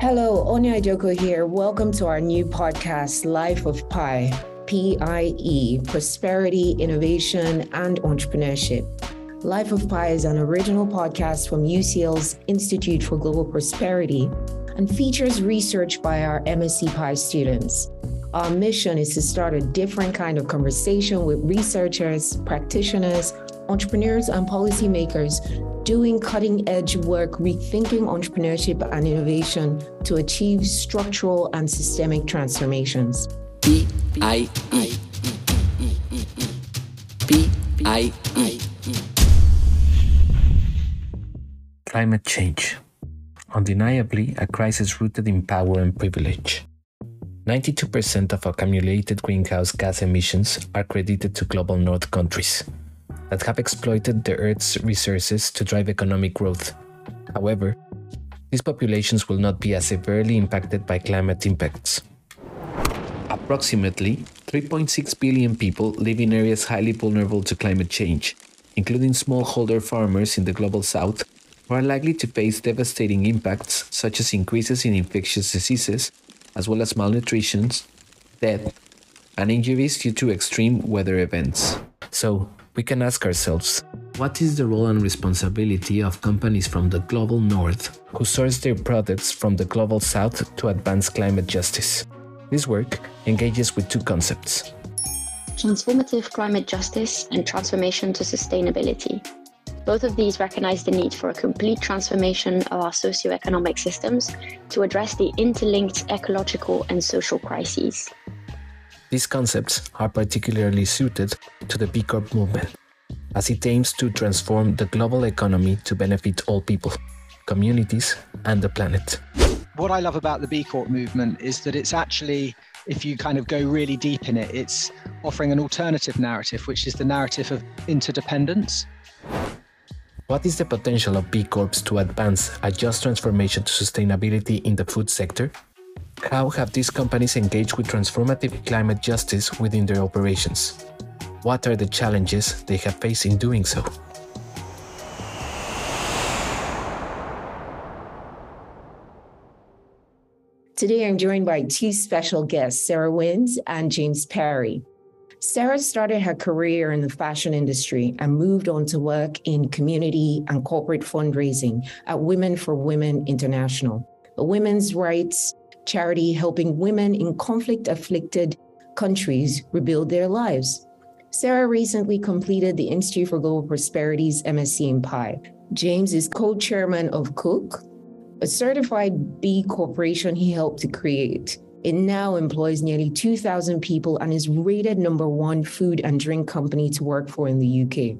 Hello, Onya Idoko here. Welcome to our new podcast, Life of Pi, PIE, Prosperity, Innovation, and Entrepreneurship. Life of Pi is an original podcast from UCL's Institute for Global Prosperity and features research by our MSc Pi students. Our mission is to start a different kind of conversation with researchers, practitioners, entrepreneurs, and policymakers doing cutting-edge work rethinking entrepreneurship and innovation to achieve structural and systemic transformations. PIE. Climate change. Undeniably, a crisis rooted in power and privilege. 92% of accumulated greenhouse gas emissions are credited to global north countries that have exploited the Earth's resources to drive economic growth. However, these populations will not be as severely impacted by climate impacts. Approximately 3.6 billion people live in areas highly vulnerable to climate change, including smallholder farmers in the global south, who are likely to face devastating impacts such as increases in infectious diseases, as well as malnutrition, death, and injuries due to extreme weather events. So, we can ask ourselves, what is the role and responsibility of companies from the global north who source their products from the global south to advance climate justice? This work engages with two concepts: transformative climate justice and transformation to sustainability. Both of these recognize the need for a complete transformation of our socioeconomic systems to address the interlinked ecological and social crises. These concepts are particularly suited to the B Corp movement, as it aims to transform the global economy to benefit all people, communities, and the planet. What I love about the B Corp movement is that it's actually, if you kind of go really deep in it, it's offering an alternative narrative, which is the narrative of interdependence. What is the potential of B Corps to advance a just transformation to sustainability in the food sector? How have these companies engaged with transformative climate justice within their operations? What are the challenges they have faced in doing so? Today, I'm joined by two special guests, Sarah Wins and James Perry. Sarah started her career in the fashion industry and moved on to work in community and corporate fundraising at Women for Women International, a women's rights charity helping women in conflict-afflicted countries rebuild their lives. Sarah recently completed the Institute for Global Prosperity's MSc in Pi. James is co-chairman of Cook, a certified B corporation he helped to create. It now employs nearly 2,000 people and is rated #1 food and drink company to work for in the UK.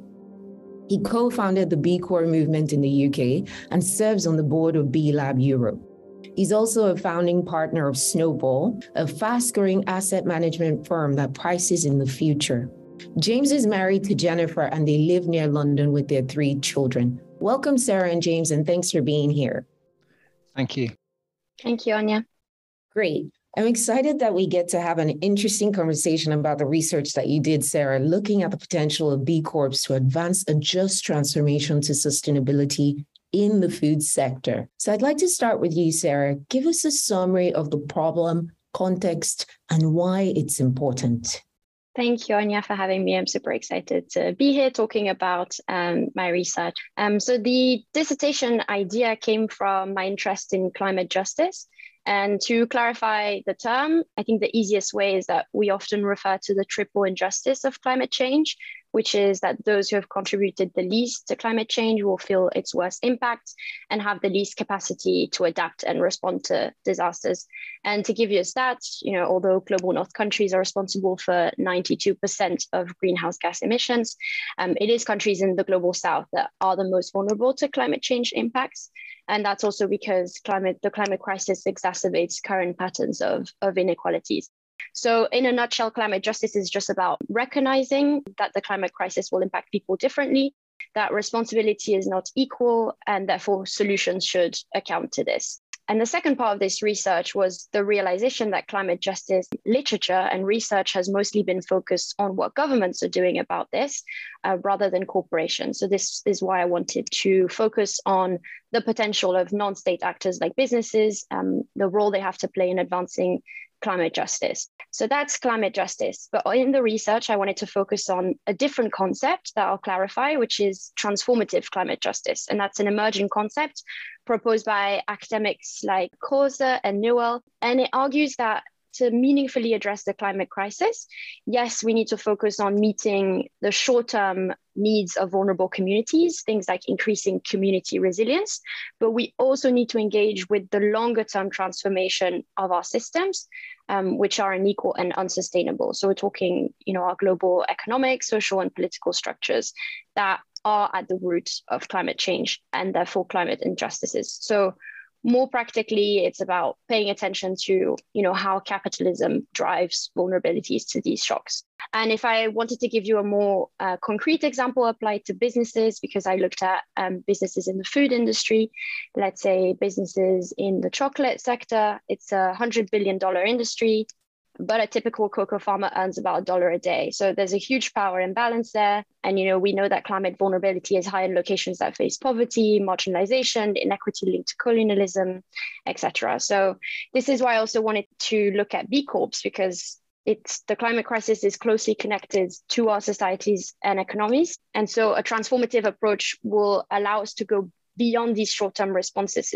He co-founded the B Corp movement in the UK and serves on the board of B Lab Europe. He's also a founding partner of Snowball, a fast-growing asset management firm that prices in the future. James is married to Jennifer and they live near London with their 3 children. Welcome, Sarah and James, and thanks for being here. Thank you. Thank you, Anya. Great. I'm excited that we get to have an interesting conversation about the research that you did, Sarah, looking at the potential of B Corps to advance a just transformation to sustainability in the food sector. So I'd like to start with you, Sarah. Give us a summary of the problem, context, and why it's important. Thank you, Anya, for having me. I'm super excited to be here talking about my research. So the dissertation idea came from my interest in climate justice. And to clarify the term, I think the easiest way is that we often refer to the triple injustice of climate change, which is that those who have contributed the least to climate change will feel its worst impact and have the least capacity to adapt and respond to disasters. And to give you a stat, although global north countries are responsible for 92% of greenhouse gas emissions, it is countries in the global south that are the most vulnerable to climate change impacts. And that's also because the climate crisis exacerbates current patterns of inequalities. So in a nutshell, climate justice is just about recognizing that the climate crisis will impact people differently, that responsibility is not equal, and therefore solutions should account to this. And the second part of this research was the realization that climate justice literature and research has mostly been focused on what governments are doing about this rather than corporations. So this is why I wanted to focus on the potential of non-state actors like businesses, the role they have to play in advancing climate justice. So that's climate justice. But in the research, I wanted to focus on a different concept that I'll clarify, which is transformative climate justice. And that's an emerging concept proposed by academics like Koser and Newell. And it argues that to meaningfully address the climate crisis, yes, we need to focus on meeting the short-term needs of vulnerable communities, things like increasing community resilience, but we also need to engage with the longer-term transformation of our systems, which are unequal and unsustainable. So we're talking, our global economic, social, and political structures that are at the root of climate change and therefore climate injustices. So more practically, it's about paying attention to, how capitalism drives vulnerabilities to these shocks. And if I wanted to give you a more concrete example applied to businesses, because I looked at businesses in the food industry, let's say businesses in the chocolate sector, it's a $100 billion industry, but a typical cocoa farmer earns about $1 a day. So there's a huge power imbalance there. And, we know that climate vulnerability is high in locations that face poverty, marginalization, inequity linked to colonialism, etc. So this is why I also wanted to look at B Corps, because the climate crisis is closely connected to our societies and economies. And so a transformative approach will allow us to go beyond these short-term responses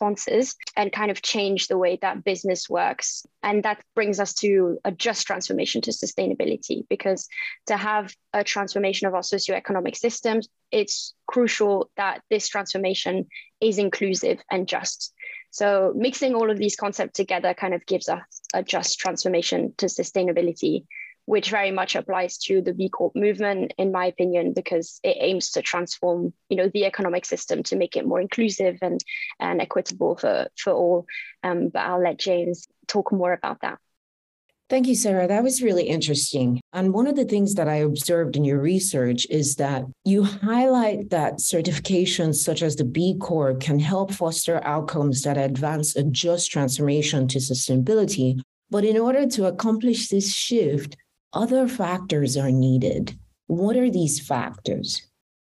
and kind of change the way that business works. And that brings us to a just transformation to sustainability, because to have a transformation of our socioeconomic systems, it's crucial that this transformation is inclusive and just. So mixing all of these concepts together kind of gives us a just transformation to sustainability, which very much applies to the B Corp movement, in my opinion, because it aims to transform, the economic system to make it more inclusive and equitable for all. But I'll let James talk more about that. Thank you, Sarah. That was really interesting. And one of the things that I observed in your research is that you highlight that certifications such as the B Corp can help foster outcomes that advance a just transformation to sustainability. But in order to accomplish this shift, other factors are needed. What are these factors?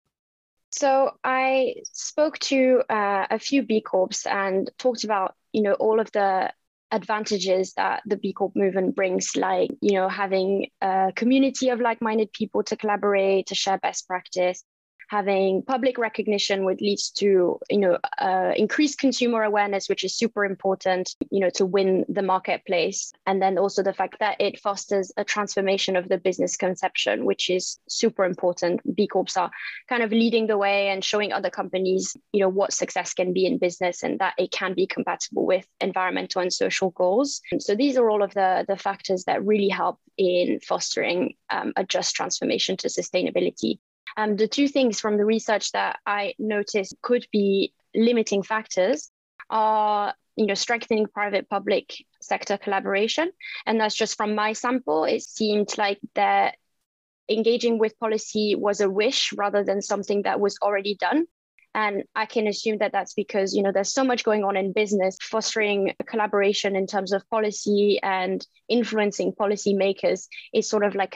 So I spoke to a few B Corps and talked about, all of the advantages that the B Corp movement brings, like, having a community of like-minded people to collaborate, to share best practice, having public recognition, which leads to, increased consumer awareness, which is super important, to win the marketplace. And then also the fact that it fosters a transformation of the business conception, which is super important. B Corps are kind of leading the way and showing other companies, what success can be in business and that it can be compatible with environmental and social goals. And so these are all of the factors that really help in fostering a just transformation to sustainability. The two things from the research that I noticed could be limiting factors are, strengthening private-public sector collaboration. And that's just from my sample. It seemed like that engaging with policy was a wish rather than something that was already done. And I can assume that that's because, there's so much going on in business, fostering collaboration in terms of policy and influencing policymakers is sort of like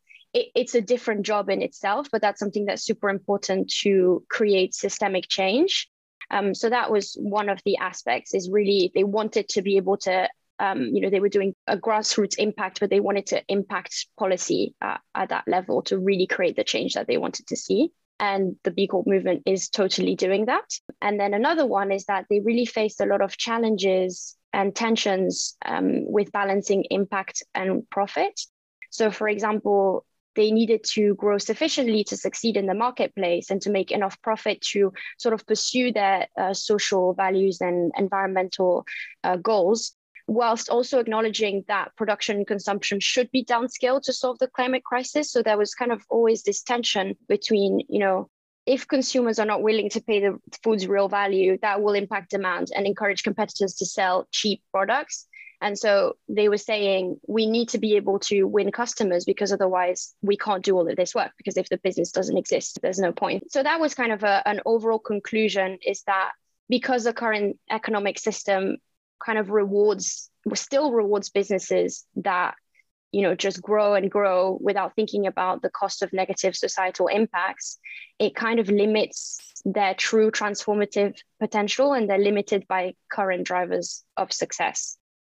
it's a different job in itself, but that's something that's super important to create systemic change. So that was one of the aspects, is really they wanted to be able to, they were doing a grassroots impact, but they wanted to impact policy at that level to really create the change that they wanted to see. And the B Corp movement is totally doing that. And then another one is that they really faced a lot of challenges and tensions with balancing impact and profit. So for example, they needed to grow sufficiently to succeed in the marketplace and to make enough profit to sort of pursue their social values and environmental goals, whilst also acknowledging that production and consumption should be downscaled to solve the climate crisis. So there was kind of always this tension between, if consumers are not willing to pay the food's real value, that will impact demand and encourage competitors to sell cheap products. And so they were saying, we need to be able to win customers, because otherwise we can't do all of this work, because if the business doesn't exist, there's no point. So that was kind of an overall conclusion, is that because the current economic system kind of still rewards businesses that, just grow and grow without thinking about the cost of negative societal impacts, it kind of limits their true transformative potential, and they're limited by current drivers of success.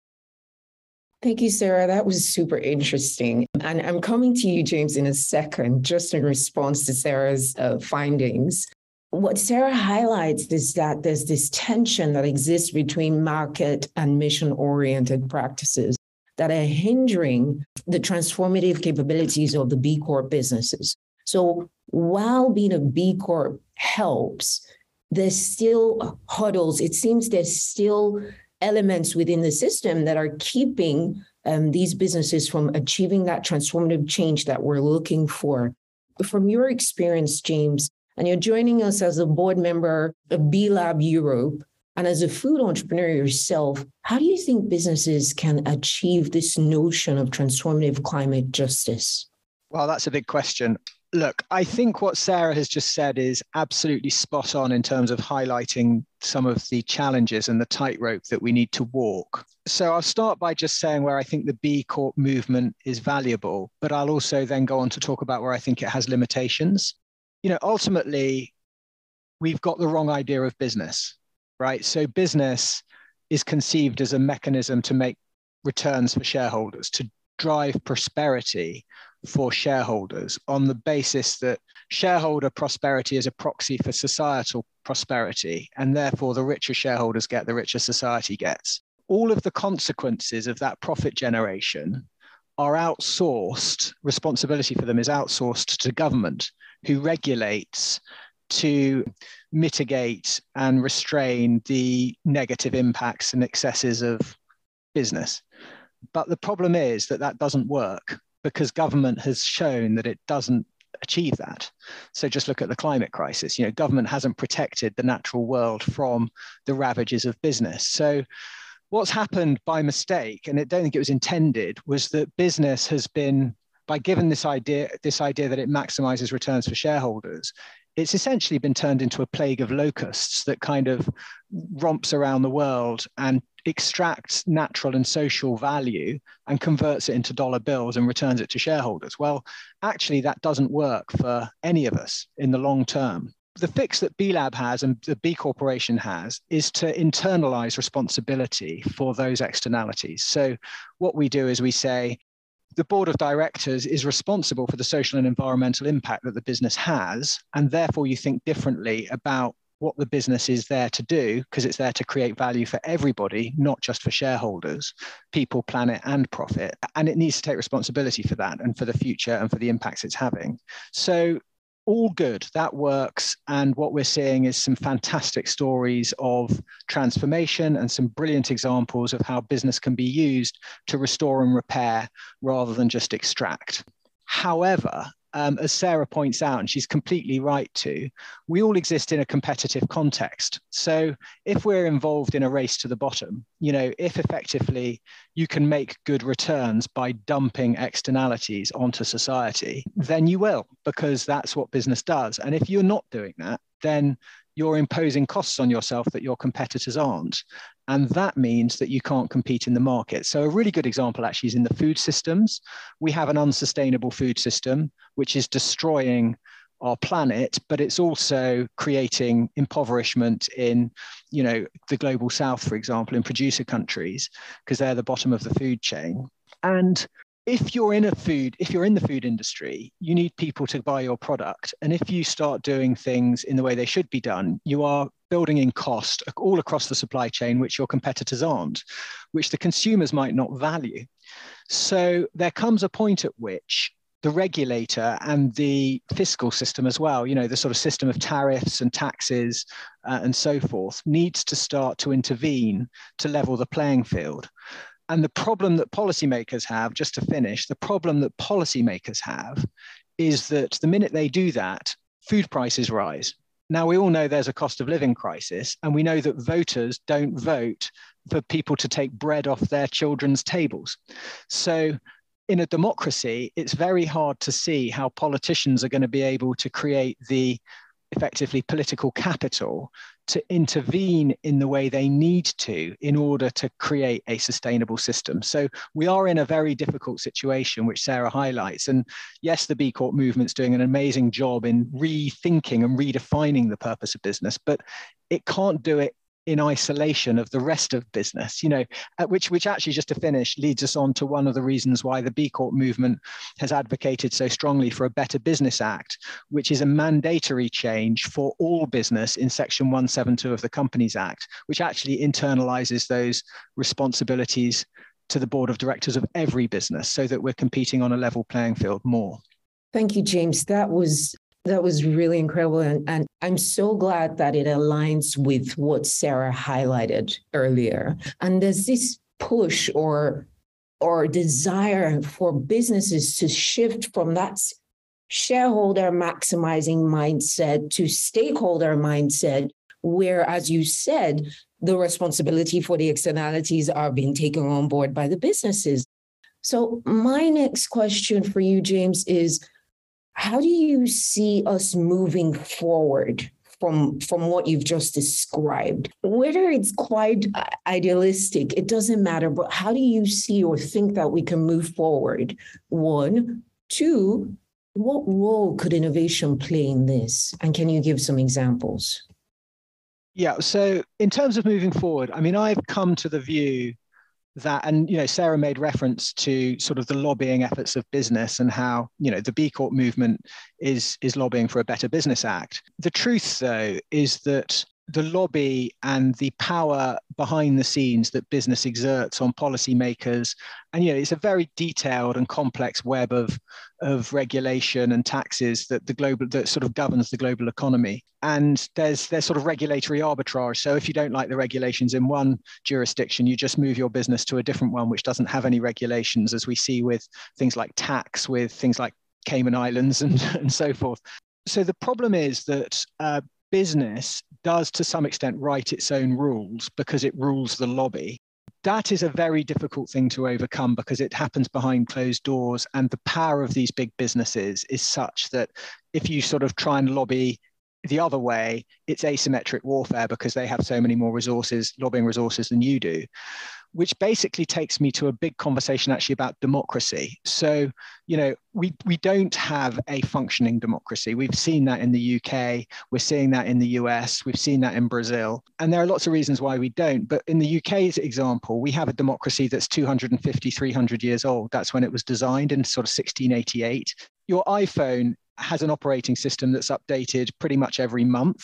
Thank you, Sarah. That was super interesting. And I'm coming to you, James, in a second, just in response to Sarah's findings. What Sarah highlights is that there's this tension that exists between market and mission-oriented practices that are hindering the transformative capabilities of the B Corp businesses. So while being a B Corp helps, there's still hurdles. It seems there's still elements within the system that are keeping these businesses from achieving that transformative change that we're looking for. From your experience, James, and you're joining us as a board member of B Lab Europe, and as a food entrepreneur yourself, how do you think businesses can achieve this notion of transformative climate justice? Well, that's a big question. Look, I think what Sarah has just said is absolutely spot on in terms of highlighting some of the challenges and the tightrope that we need to walk. So I'll start by just saying where I think the B Corp movement is valuable, but I'll also then go on to talk about where I think it has limitations. Ultimately, we've got the wrong idea of business, right? So business is conceived as a mechanism to make returns for shareholders, to drive prosperity for shareholders on the basis that shareholder prosperity is a proxy for societal prosperity, and therefore the richer shareholders get, the richer society gets. All of the consequences of that profit generation are outsourced, responsibility for them is outsourced to government, who regulates to mitigate and restrain the negative impacts and excesses of business. But the problem is that doesn't work, because government has shown that it doesn't achieve that. So just look at the climate crisis. Government hasn't protected the natural world from the ravages of business. So what's happened by mistake, and I don't think it was intended, was that business has been, by given this idea that it maximizes returns for shareholders, it's essentially been turned into a plague of locusts that kind of romps around the world and extracts natural and social value and converts it into dollar bills and returns it to shareholders. Well, actually, that doesn't work for any of us in the long term. The fix that B Lab has and the B Corporation has is to internalize responsibility for those externalities. So what we do is we say, the board of directors is responsible for the social and environmental impact that the business has, and therefore you think differently about what the business is there to do, because it's there to create value for everybody, not just for shareholders, people, planet, and profit. And it needs to take responsibility for that and for the future and for the impacts it's having. So all good, that works. And what we're seeing is some fantastic stories of transformation and some brilliant examples of how business can be used to restore and repair rather than just extract. However, as Sarah points out, and she's completely right too, we all exist in a competitive context. So if we're involved in a race to the bottom, if effectively you can make good returns by dumping externalities onto society, then you will, because that's what business does. And if you're not doing that, then you're imposing costs on yourself that your competitors aren't. And that means that you can't compete in the market. So a really good example actually is in the food systems. We have an unsustainable food system, which is destroying our planet, but it's also creating impoverishment in, the global south, for example, in producer countries, because they're the bottom of the food chain. And if you're in the food industry, you need people to buy your product. And if you start doing things in the way they should be done, you are building in cost all across the supply chain, which your competitors aren't, which the consumers might not value. So there comes a point at which the regulator and the fiscal system as well, the sort of system of tariffs and taxes and so forth, needs to start to intervene to level the playing field. And the problem that policymakers have, just to finish, the problem that policymakers have is that the minute they do that, food prices rise. Now, we all know there's a cost of living crisis, and we know that voters don't vote for people to take bread off their children's tables. So in a democracy, it's very hard to see how politicians are going to be able to create the effectively political capital to intervene in the way they need to in order to create a sustainable system. So we are in a very difficult situation, which Sarah highlights. And yes, the B Corp movement's doing an amazing job in rethinking and redefining the purpose of business, but it can't do it in isolation of the rest of business, which actually, just to finish, leads us on to one of the reasons why the B Corp movement has advocated so strongly for a Better Business Act, which is a mandatory change for all business in Section 172 of the Companies Act, which actually internalizes those responsibilities to the board of directors of every business so that we're competing on a level playing field more. Thank you, James. That was really incredible. And I'm so glad that it aligns with what Sarah highlighted earlier. And there's this push or desire for businesses to shift from that shareholder maximizing mindset to stakeholder mindset, where, as you said, the responsibility for the externalities are being taken on board by the businesses. So my next question for you, James, is, how do you see us moving forward from what you've just described? Whether it's quite idealistic, it doesn't matter, but how do you see or think that we can move forward? One. Two, what role could innovation play in this? And can you give some examples? Yeah, so in terms of moving forward, I mean, I've come to the view that, and Sarah made reference to sort of the lobbying efforts of business and how the B Corp movement is lobbying for a Better Business Act. The truth, though, is that the lobby and the power behind the scenes that business exerts on policymakers, and it's a very detailed and complex web of regulation and taxes that sort of governs the global economy. And there's sort of regulatory arbitrage. So if you don't like the regulations in one jurisdiction, you just move your business to a different one which doesn't have any regulations, as we see with things like tax, with things like Cayman Islands and so forth. So the problem is that business does to some extent write its own rules because it rules the lobby. That is a very difficult thing to overcome because it happens behind closed doors, and the power of these big businesses is such that if you sort of try and lobby the other way, it's asymmetric warfare because they have so many more resources, lobbying resources, than you do, which basically takes me to a big conversation actually about democracy. So, we don't have a functioning democracy. We've seen that in the UK, we're seeing that in the US, we've seen that in Brazil, and there are lots of reasons why we don't. But in the UK's example, we have a democracy that's 250, 300 years old. That's when it was designed in sort of 1688. Your iPhone has an operating system that's updated pretty much every month.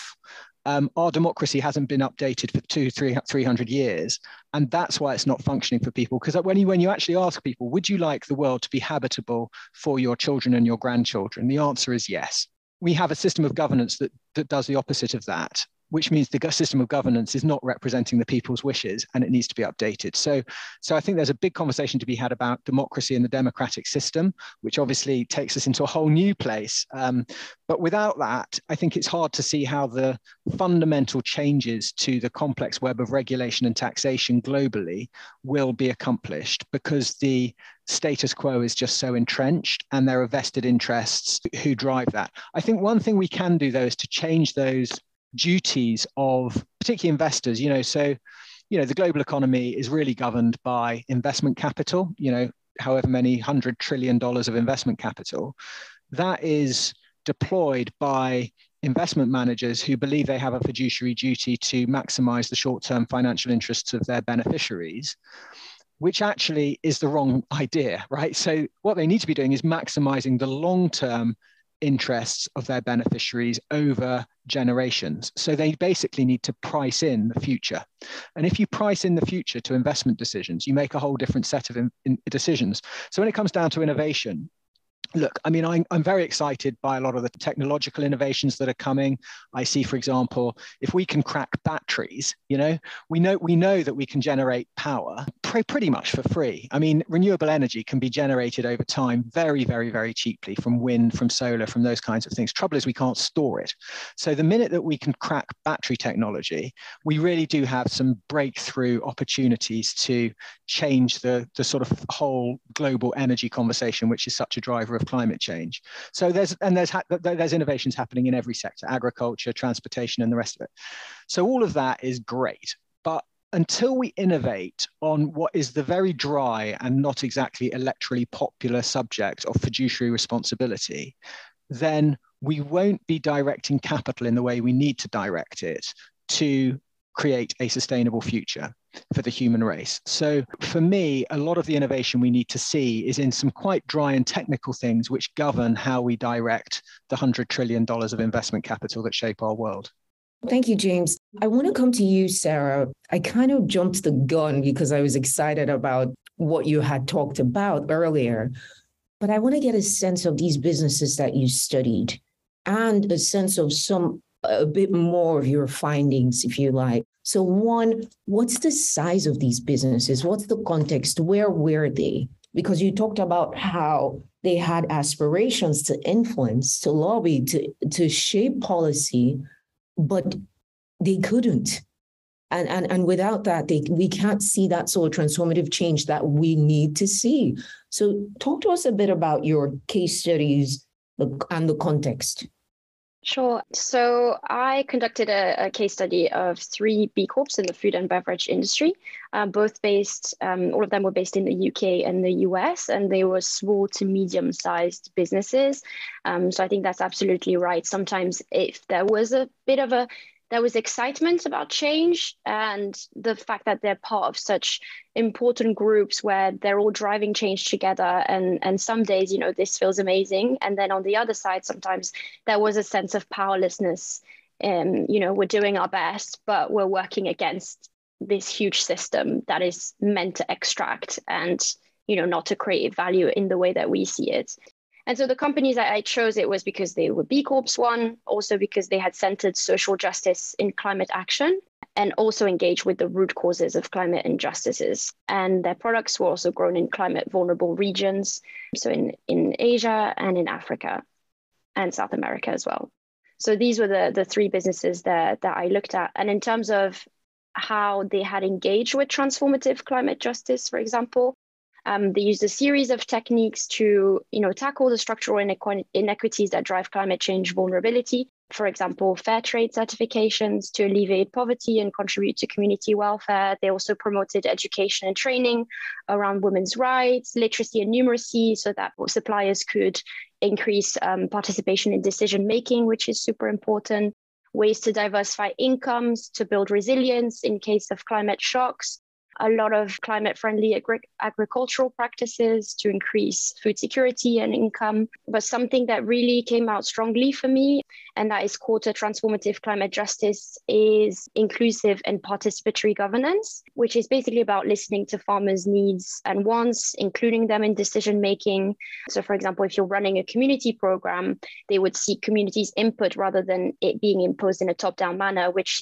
Our democracy hasn't been updated for 300 years. And that's why it's not functioning for people. Because when you actually ask people, would you like the world to be habitable for your children and your grandchildren? The answer is yes. We have a system of governance that does the opposite of that, which means the system of governance is not representing the people's wishes and it needs to be updated. So I think there's a big conversation to be had about democracy and the democratic system, which obviously takes us into a whole new place. But without that, I think it's hard to see how the fundamental changes to the complex web of regulation and taxation globally will be accomplished, because the status quo is just so entrenched and there are vested interests who drive that. I think one thing we can do, though, is to change those duties of particularly investors. So the global economy is really governed by investment capital, however many $100 trillion of investment capital that is deployed by investment managers who believe they have a fiduciary duty to maximize the short-term financial interests of their beneficiaries, which actually is the wrong idea, right? So what they need to be doing is maximizing the long-term interests of their beneficiaries over generations. So they basically need to price in the future. And if you price in the future to investment decisions, you make a whole different set of decisions. So when it comes down to innovation, look, I mean, I'm very excited by a lot of the technological innovations that are coming. I see, for example, if we can crack batteries, we know that we can generate power pretty much for free. I mean, renewable energy can be generated over time very, very, very cheaply from wind, from solar, from those kinds of things. Trouble is we can't store it. So the minute that we can crack battery technology, we really do have some breakthrough opportunities to change the sort of whole global energy conversation, which is such a driver of climate change. So there's innovations happening in every sector, agriculture, transportation, and the rest of it. So all of that is great. But until we innovate on what is the very dry and not exactly electorally popular subject of fiduciary responsibility, then we won't be directing capital in the way we need to direct it to create a sustainable future for the human race. So for me, a lot of the innovation we need to see is in some quite dry and technical things which govern how we direct the $100 trillion of investment capital that shape our world. Thank you, James. I want to come to you, Sarah. I kind of jumped the gun because I was excited about what you had talked about earlier, but I want to get a sense of these businesses that you studied and a sense of a bit more of your findings, if you like. So one, what's the size of these businesses? What's the context? Where were they? Because you talked about how they had aspirations to influence, to lobby, to shape policy, but they couldn't. And without that, we can't see that sort of transformative change that we need to see. So talk to us a bit about your case studies and the context. Sure. So I conducted a case study of 3 B Corps in the food and beverage industry, both based, all of them were based in the UK and the US, and they were small to medium-sized businesses. So I think that's absolutely right. Sometimes if there was there was excitement about change and the fact that they're part of such important groups where they're all driving change together. And some days, this feels amazing. And then on the other side, sometimes there was a sense of powerlessness. We're doing our best, but we're working against this huge system that is meant to extract and, not to create value in the way that we see it. And so the companies I chose, it was because they were B Corps, one, also because they had centered social justice in climate action and also engaged with the root causes of climate injustices. And their products were also grown in climate vulnerable regions, so in Asia and in Africa and South America as well. So these were the 3 businesses that I looked at. And in terms of how they had engaged with transformative climate justice, for example, they used a series of techniques to, tackle the structural inequities that drive climate change vulnerability. For example, fair trade certifications to alleviate poverty and contribute to community welfare. They also promoted education and training around women's rights, literacy and numeracy, so that suppliers could increase participation in decision making, which is super important. Ways to diversify incomes, to build resilience in case of climate shocks. A lot of climate-friendly agricultural practices to increase food security and income. But something that really came out strongly for me, and that is core to transformative climate justice, is inclusive and participatory governance, which is basically about listening to farmers' needs and wants, including them in decision-making. So for example, if you're running a community program, they would seek communities' input rather than it being imposed in a top-down manner, which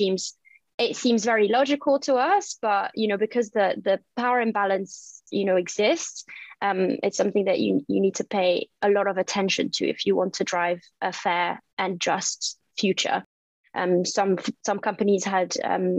seems very logical to us, but because the power imbalance exists, it's something that you need to pay a lot of attention to if you want to drive a fair and just future. Some companies had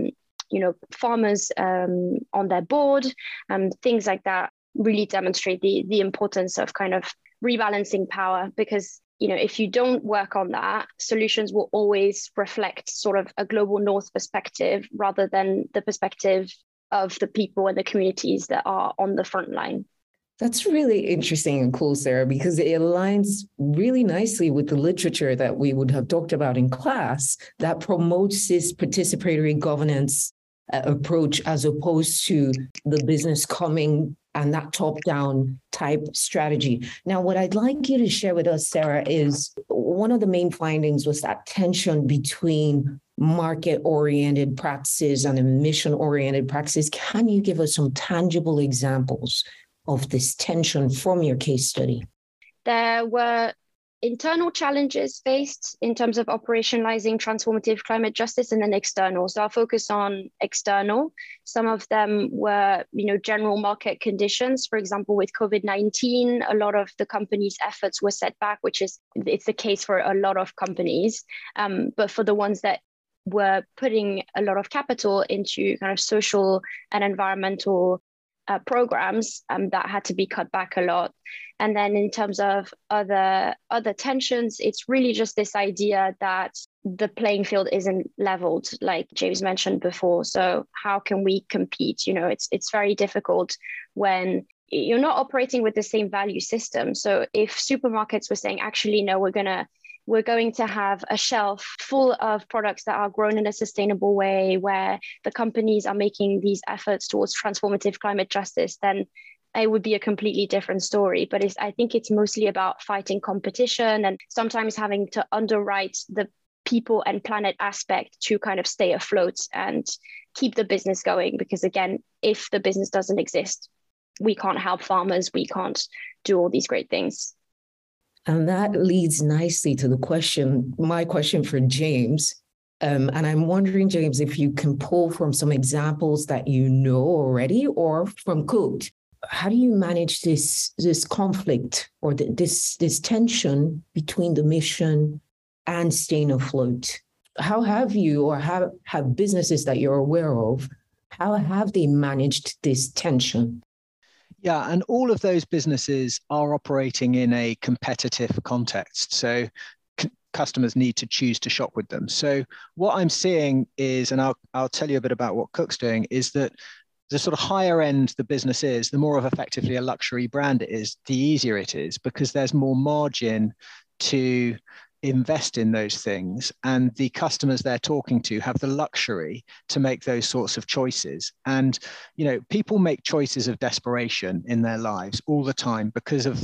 farmers on their board, things like that really demonstrate the importance of kind of rebalancing power, because if you don't work on that, solutions will always reflect sort of a global north perspective rather than the perspective of the people and the communities that are on the front line. That's really interesting and cool, Sarah, because it aligns really nicely with the literature that we would have talked about in class that promotes this participatory governance approach as opposed to the business coming and that top-down type strategy. Now, what I'd like you to share with us, Sarah, is one of the main findings was that tension between market-oriented practices and emission-oriented practices. Can you give us some tangible examples of this tension from your case study? There were internal challenges faced in terms of operationalizing transformative climate justice, and then external. So I'll focus on external. Some of them were, general market conditions. For example, with COVID-19, a lot of the companies' efforts were set back, it's the case for a lot of companies. But for the ones that were putting a lot of capital into kind of social and environmental programs that had to be cut back a lot. And then in terms of other tensions, it's really just this idea that the playing field isn't leveled, like James mentioned before. So how can we compete? It's very difficult when you're not operating with the same value system. So if supermarkets were saying, actually, no, we're going to have a shelf full of products that are grown in a sustainable way, where the companies are making these efforts towards transformative climate justice, then it would be a completely different story. But I think it's mostly about fighting competition and sometimes having to underwrite the people and planet aspect to kind of stay afloat and keep the business going. Because again, if the business doesn't exist, we can't help farmers, we can't do all these great things. And that leads nicely to my question for James. And I'm wondering, James, if you can pull from some examples that you know already or from Cooked. How do you manage this conflict or this tension between the mission and staying afloat? How have you, or have businesses that you're aware of, how have they managed this tension? Yeah, and all of those businesses are operating in a competitive context. So customers need to choose to shop with them. So what I'm seeing is, and I'll tell you a bit about what Cook's doing, is that the sort of higher end the business is, the more of effectively a luxury brand it is, the easier it is, because there's more margin to invest in those things, and the customers they're talking to have the luxury to make those sorts of choices. And people make choices of desperation in their lives all the time because of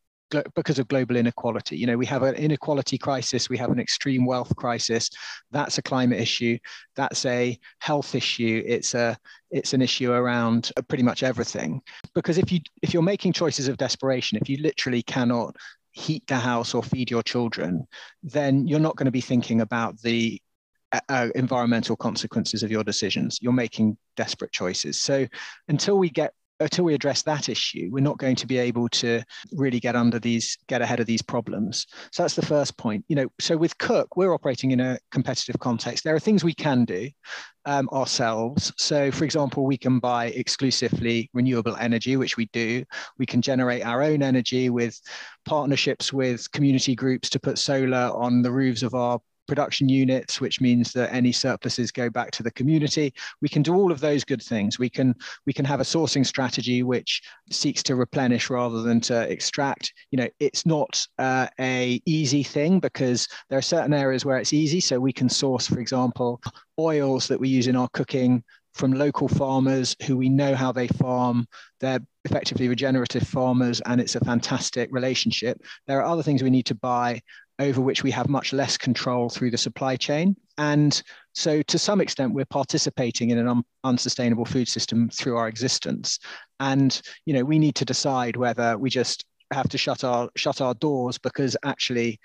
global inequality. We have an inequality crisis, we have an extreme wealth crisis. That's a climate issue, that's a health issue, it's an issue around pretty much everything. Because if you're making choices of desperation, if you literally cannot heat the house or feed your children, then you're not going to be thinking about the environmental consequences of your decisions. You're making desperate choices. So until we address that issue, we're not going to be able to really get ahead of these problems. So that's the first point. So with Cook, we're operating in a competitive context. There are things we can do ourselves. So for example, we can buy exclusively renewable energy, which we do. We can generate our own energy with partnerships with community groups to put solar on the roofs of our production units, which means that any surpluses go back to the community. We can do all of those good things. We can have a sourcing strategy which seeks to replenish rather than to extract. It's not a easy thing, because there are certain areas where it's easy. So we can source, for example, oils that we use in our cooking from local farmers who we know how they farm. They're effectively regenerative farmers, and it's a fantastic relationship. There are other things we need to buy over which we have much less control through the supply chain. And so to some extent, we're participating in an unsustainable food system through our existence. And, we need to decide whether we just have to shut our doors because actually,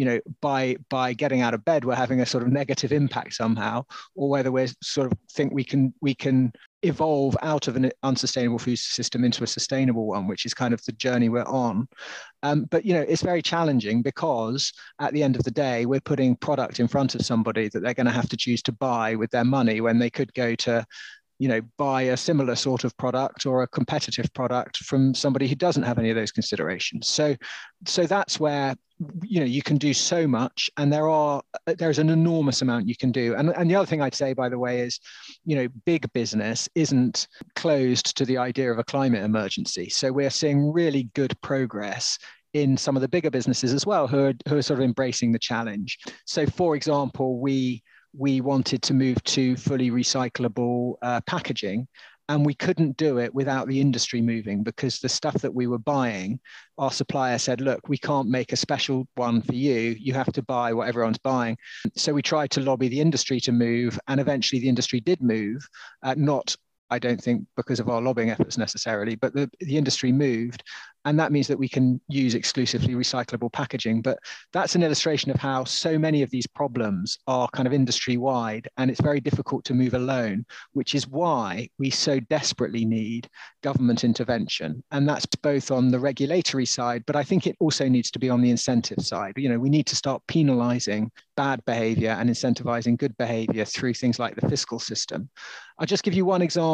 by getting out of bed, we're having a sort of negative impact somehow, or whether we sort of think we can evolve out of an unsustainable food system into a sustainable one, which is kind of the journey we're on. But it's very challenging, because at the end of the day, we're putting product in front of somebody that they're going to have to choose to buy with their money, when they could go to buy a similar sort of product or a competitive product from somebody who doesn't have any of those considerations. So that's where you can do so much, and there's an enormous amount you can do. And the other thing I'd say, by the way, is big business isn't closed to the idea of a climate emergency. So we're seeing really good progress in some of the bigger businesses as well, who are sort of embracing the challenge. So for example, we wanted to move to fully recyclable packaging, and we couldn't do it without the industry moving, because the stuff that we were buying, our supplier said, look, we can't make a special one for you. You have to buy what everyone's buying. So we tried to lobby the industry to move, and eventually the industry did move, not, I don't think, because of our lobbying efforts necessarily, but the industry moved. And that means that we can use exclusively recyclable packaging. But that's an illustration of how so many of these problems are kind of industry-wide, and it's very difficult to move alone, which is why we so desperately need government intervention. And that's both on the regulatory side, but I think it also needs to be on the incentive side. We need to start penalizing bad behavior and incentivizing good behavior through things like the fiscal system. I'll just give you one example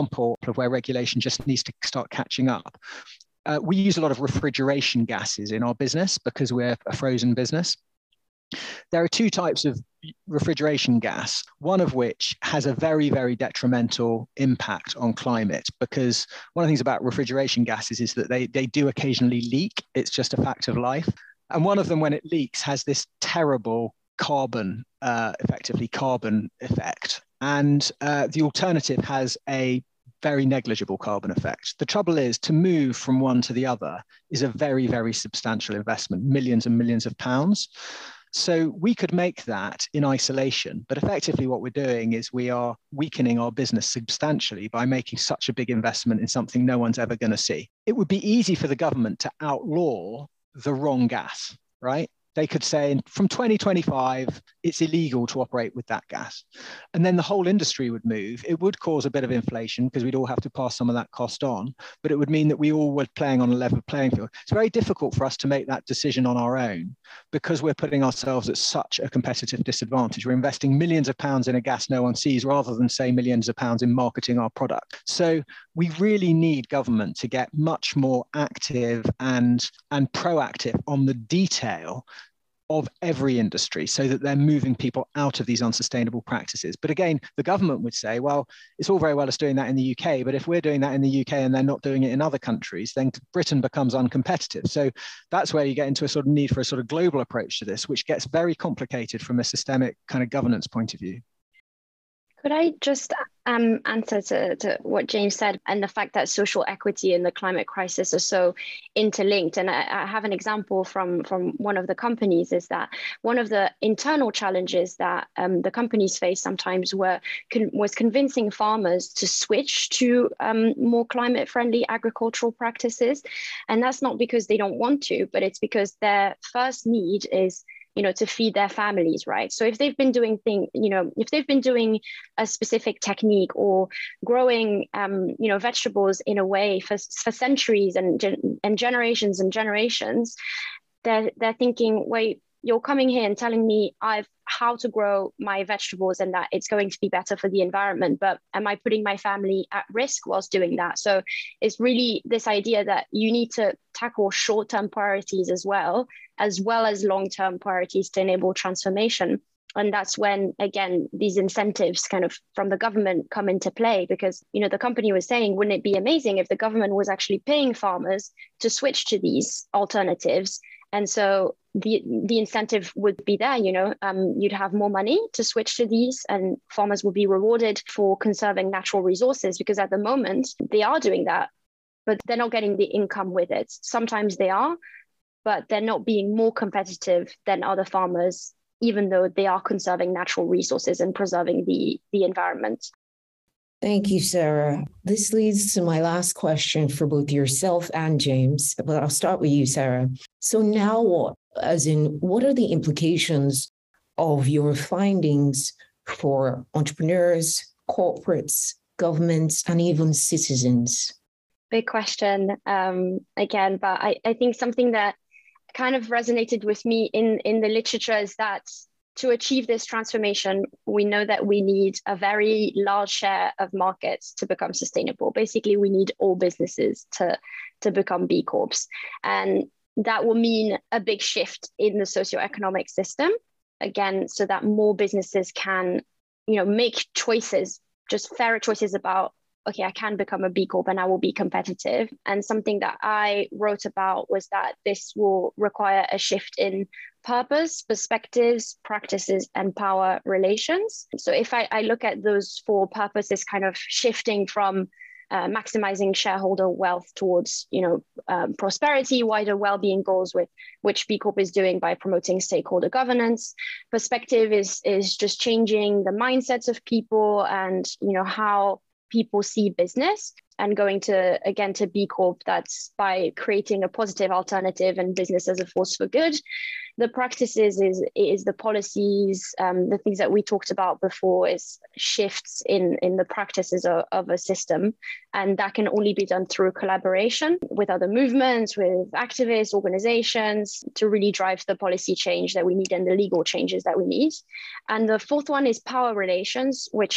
example of where regulation just needs to start catching up. We use a lot of refrigeration gases in our business because we're a frozen business. There are two types of refrigeration gas, one of which has a very, very detrimental impact on climate, because one of the things about refrigeration gases is that they do occasionally leak. It's just a fact of life. And one of them, when it leaks, has this terrible effectively carbon effect. And the alternative has a very negligible carbon effect. The trouble is, to move from one to the other is a very, very substantial investment, millions and millions of pounds. So we could make that in isolation, but effectively what we're doing is we are weakening our business substantially by making such a big investment in something no one's ever going to see. It would be easy for the government to outlaw the wrong gas, right? They could say from 2025, it's illegal to operate with that gas. And then the whole industry would move. It would cause a bit of inflation because we'd all have to pass some of that cost on, but it would mean that we all were playing on a level playing field. It's very difficult for us to make that decision on our own because we're putting ourselves at such a competitive disadvantage. We're investing millions of pounds in a gas no one sees rather than, say, millions of pounds in marketing our product. So we really need government to get much more active and proactive on the detail of every industry so that they're moving people out of these unsustainable practices. But again, the government would say, well, it's all very well us doing that in the UK, but if we're doing that in the UK and they're not doing it in other countries, then Britain becomes uncompetitive. So that's where you get into a sort of need for a sort of global approach to this, which gets very complicated from a systemic kind of governance point of view. Could I just answer to what James said and the fact that social equity and the climate crisis are so interlinked? And I have an example from one of the companies is that one of the internal challenges that the companies face sometimes was convincing farmers to switch to more climate-friendly agricultural practices. And that's not because they don't want to, but it's because their first need is to feed their families, right? So if they've been doing if they've been doing a specific technique or growing, vegetables in a way for centuries and generations and generations, they're thinking, wait, you're coming here and telling me how to grow my vegetables and that it's going to be better for the environment, but am I putting my family at risk whilst doing that? So it's really this idea that you need to tackle short-term priorities as well as long-term priorities to enable transformation. And that's when, again, these incentives kind of from the government come into play because, the company was saying, wouldn't it be amazing if the government was actually paying farmers to switch to these alternatives? And so the incentive would be there, you'd have more money to switch to these and farmers will be rewarded for conserving natural resources because at the moment they are doing that, but they're not getting the income with it. Sometimes they are, but they're not being more competitive than other farmers, even though they are conserving natural resources and preserving the environment. Thank you, Sarah. This leads to my last question for both yourself and James, but I'll start with you, Sarah. So now what? As in, what are the implications of your findings for entrepreneurs, corporates, governments, and even citizens? Big question again, but I think something that kind of resonated with me in the literature is that to achieve this transformation, we know that we need a very large share of markets to become sustainable. Basically, we need all businesses to become B Corps. And that will mean a big shift in the socioeconomic system, again, so that more businesses can, make choices, just fairer choices about, okay, I can become a B Corp and I will be competitive. And something that I wrote about was that this will require a shift in purpose, perspectives, practices, and power relations. So if I look at those four purposes kind of shifting from maximizing shareholder wealth towards, prosperity, wider well-being goals with which B Corp is doing by promoting stakeholder governance. Perspective is just changing the mindsets of people and, how people see business and going to B Corp, that's by creating a positive alternative and business as a force for good. The practices is the policies, the things that we talked about before is shifts in the practices of a system. And that can only be done through collaboration with other movements, with activists, organizations to really drive the policy change that we need and the legal changes that we need. And the fourth one is power relations, which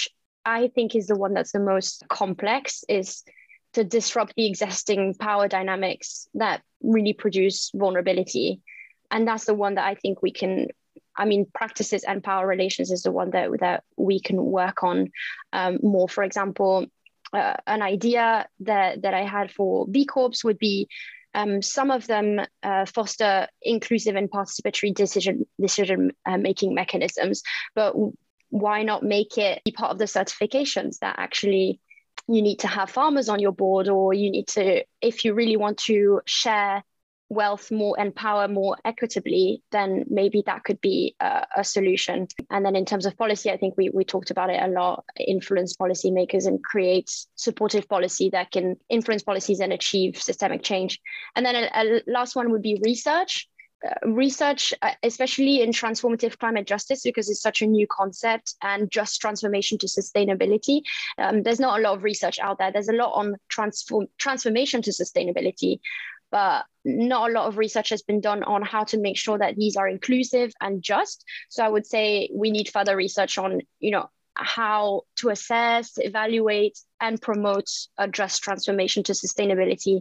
I think is the one that's the most complex, is to disrupt the existing power dynamics that really produce vulnerability. And that's the one that I think we can, practices and power relations is the one that we can work on more. For example, an idea that I had for B Corps would be some of them foster inclusive and participatory decision making mechanisms, but why not make it be part of the certifications that actually you need to have farmers on your board, or you need to, if you really want to share wealth more and power more equitably, then maybe that could be a solution. And then in terms of policy, I think we talked about it a lot, influence policymakers and create supportive policy that can influence policies and achieve systemic change. And then a last one would be research. Especially in transformative climate justice, because it's such a new concept, and just transformation to sustainability. There's not a lot of research out there. There's a lot on transformation to sustainability, but not a lot of research has been done on how to make sure that these are inclusive and just. So I would say we need further research on, how to assess, evaluate, and promote a just transformation to sustainability.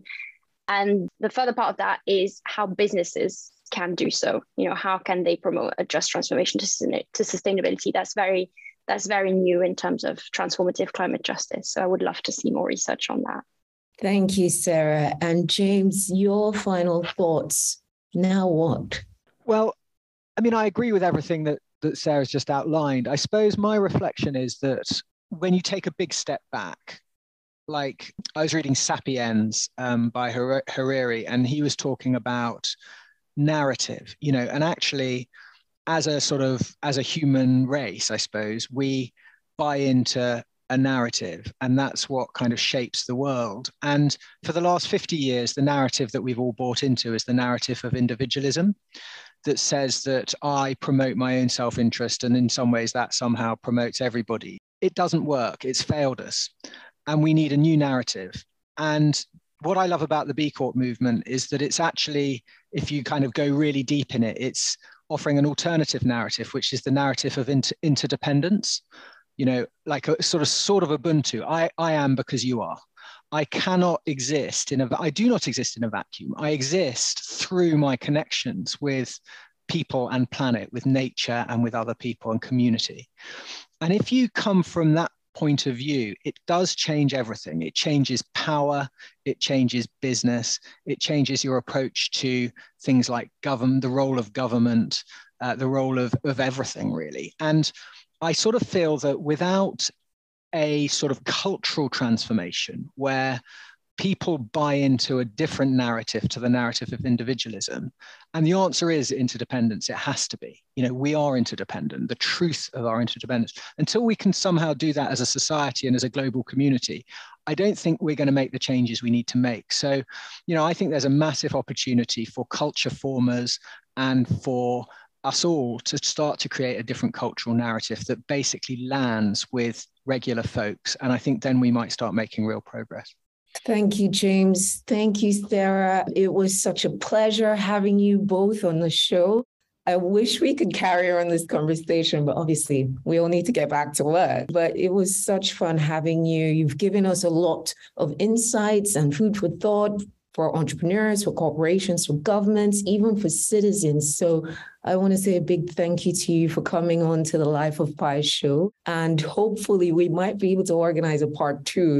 And the further part of that is how businesses can do so. How can they promote a just transformation to sustainability? That's very new in terms of transformative climate justice. So I would love to see more research on that. Thank you, Sarah. And James, your final thoughts. Now what? Well, I agree with everything that Sarah's just outlined. I suppose my reflection is that when you take a big step back, like I was reading Sapiens by Harari, and he was talking about narrative, and actually as a human race, I suppose, we buy into a narrative, and that's what kind of shapes the world. And for the last 50 years, the narrative that we've all bought into is the narrative of individualism, that says that I promote my own self-interest, and in some ways that somehow promotes everybody. It doesn't work. It's failed us. And we need a new narrative. And what I love about the B Corp movement is that it's actually, if you kind of go really deep in it, it's offering an alternative narrative, which is the narrative of interdependence. Like a sort of Ubuntu. I am because you are. I cannot exist I do not exist in a vacuum. I exist through my connections with people and planet, with nature and with other people and community. And if you come from that point of view, it does change everything. It changes power, it changes business, it changes your approach to things like government, the role of government, the role of everything, really. And I sort of feel that without a sort of cultural transformation where people buy into a different narrative to the narrative of individualism, and the answer is interdependence. It has to be. We are interdependent, the truth of our interdependence. Until we can somehow do that as a society and as a global community, I don't think we're going to make the changes we need to make. So, I think there's a massive opportunity for culture formers and for us all to start to create a different cultural narrative that basically lands with regular folks. And I think then we might start making real progress. Thank you, James. Thank you, Sarah. It was such a pleasure having you both on the show. I wish we could carry on this conversation, but obviously we all need to get back to work. But it was such fun having you. You've given us a lot of insights and food for thought for entrepreneurs, for corporations, for governments, even for citizens. So I want to say a big thank you to you for coming on to the Life of Pi show. And hopefully we might be able to organize a part 2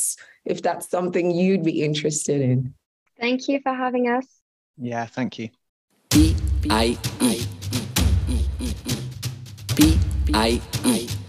if that's something you'd be interested in. Thank you for having us. Yeah, thank you. P-I-E.